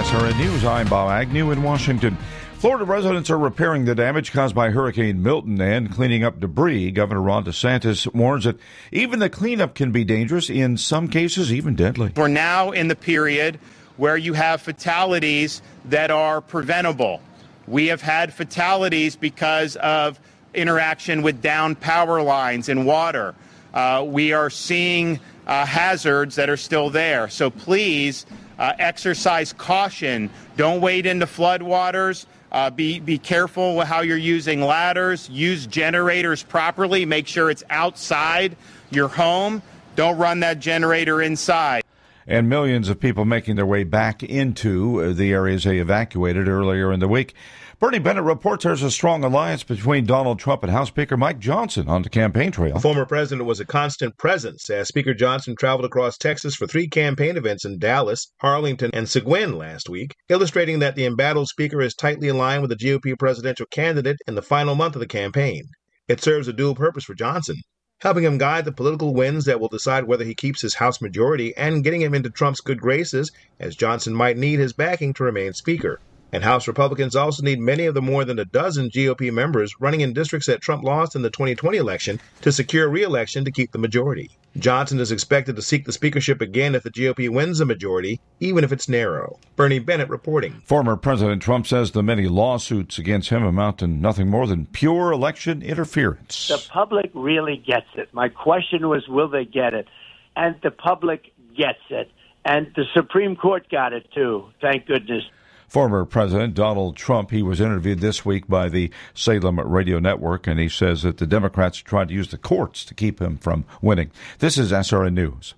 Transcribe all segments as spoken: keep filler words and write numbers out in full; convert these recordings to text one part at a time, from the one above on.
S R N News, I'm Bob Agnew in Washington. Florida residents are repairing the damage caused by Hurricane Milton and cleaning up debris. Governor Ron DeSantis warns that even the cleanup can be dangerous, in some cases even deadly. We're now in the period where you have fatalities that are preventable. We have had fatalities because of interaction with downed power lines and water. Uh, we are seeing uh, hazards that are still there. So please uh, exercise caution. Don't wade into floodwaters. Uh, be, be careful with how you're using ladders. Use generators properly. Make sure it's outside your home. Don't run that generator inside. And millions of people making their way back into the areas they evacuated earlier in the week. Bernie Bennett reports there's a strong alliance between Donald Trump and House Speaker Mike Johnson on the campaign trail. The former president was a constant presence as Speaker Johnson traveled across Texas for three campaign events in Dallas, Arlington, and Seguin last week, illustrating that the embattled speaker is tightly aligned with the G O P presidential candidate in the final month of the campaign. It serves a dual purpose for Johnson, helping him guide the political winds that will decide whether he keeps his House majority and getting him into Trump's good graces, as Johnson might need his backing to remain Speaker. And House Republicans also need many of the more than a dozen G O P members running in districts that Trump lost in the twenty twenty election to secure re-election to keep the majority. Johnson is expected to seek the speakership again if the G O P wins the majority, even if it's narrow. Bernie Bennett reporting. Former President Trump says the many lawsuits against him amount to nothing more than pure election interference. The public really gets it. My question was, will they get it? And the public gets it. And the Supreme Court got it, too. Thank goodness. Former President Donald Trump, he was interviewed this week by the Salem Radio Network, and he says that the Democrats tried to use the courts to keep him from winning. This is S R N News.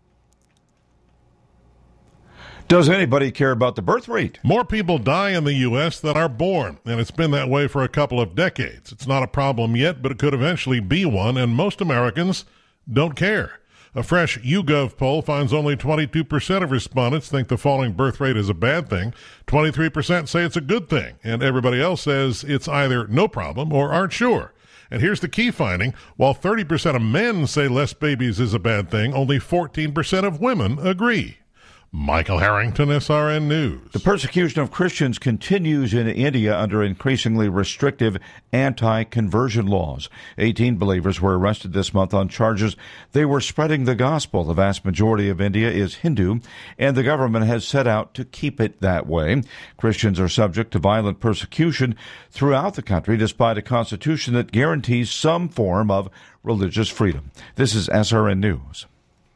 Does anybody care about the birth rate? More people die in the U S than are born, and it's been that way for a couple of decades. It's not a problem yet, but it could eventually be one, and most Americans don't care. A fresh YouGov poll finds only twenty-two percent of respondents think the falling birth rate is a bad thing. twenty-three percent say it's a good thing, and everybody else says it's either no problem or aren't sure. And here's the key finding. While thirty percent of men say less babies is a bad thing, only fourteen percent of women agree. Michael Harrington, S R N News. The persecution of Christians continues in India under increasingly restrictive anti-conversion laws. eighteen believers were arrested this month on charges they were spreading the gospel. The vast majority of India is Hindu, and the government has set out to keep it that way. Christians are subject to violent persecution throughout the country, despite a constitution that guarantees some form of religious freedom. This is S R N News.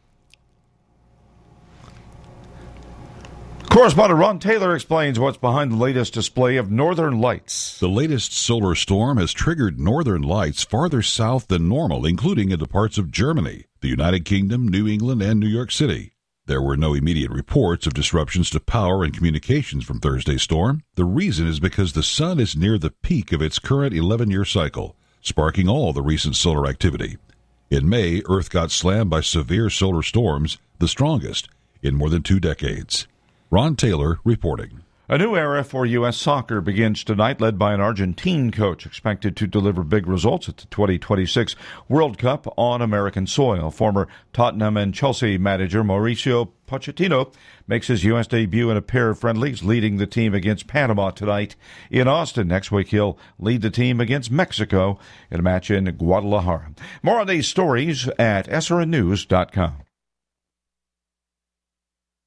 Correspondent Ron Taylor explains what's behind the latest display of northern lights. The latest solar storm has triggered northern lights farther south than normal, including into parts of Germany, the United Kingdom, New England, and New York City. There were no immediate reports of disruptions to power and communications from Thursday's storm. The reason is because the sun is near the peak of its current eleven-year cycle, sparking all the recent solar activity. In May, Earth got slammed by severe solar storms, the strongest in more than two decades. Ron Taylor reporting. A new era for U S soccer begins tonight, led by an Argentine coach expected to deliver big results at the twenty twenty-six World Cup on American soil. Former Tottenham and Chelsea manager Mauricio Pochettino makes his U S debut in a pair of friendlies, leading the team against Panama tonight in Austin. Next week, he'll lead the team against Mexico in a match in Guadalajara. More on these stories at S R N news dot com.